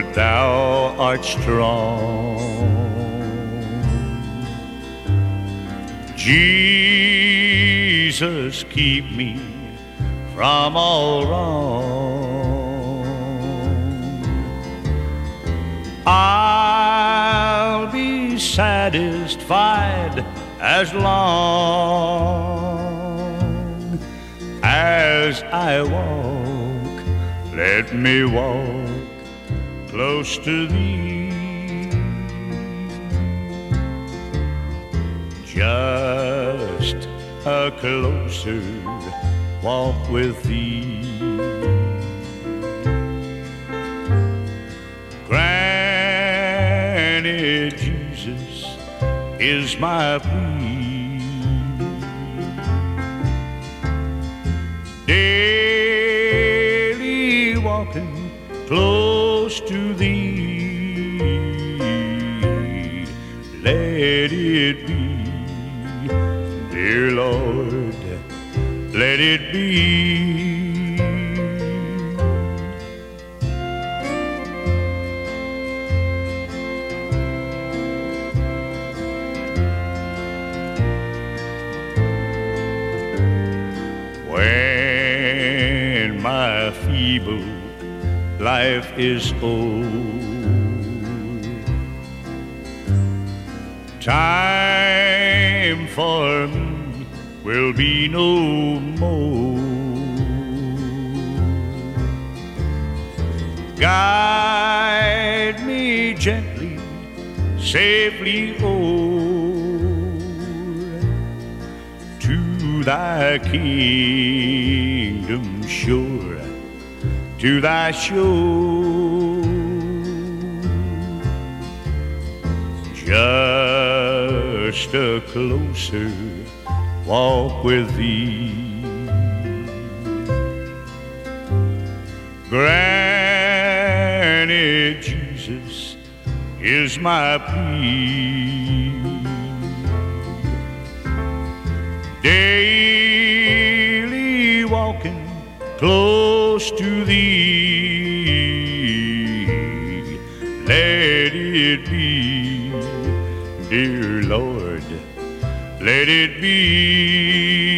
Lord, thou art strong. Jesus, keep me from all wrong. I'll be satisfied as long as I walk. Let me walk close to thee, just a closer walk with thee. Granted, Jesus is my plea, daily walking close to thee. Let it be, dear Lord, let it be. When my feeble life is old, time for me will be no more. Guide me gently, safely o'er to thy kingdom sure, to thy shore. Just a closer walk with thee. Granted, Jesus is my plea, daily walking close to thee. Let it be, dear Lord, let it be.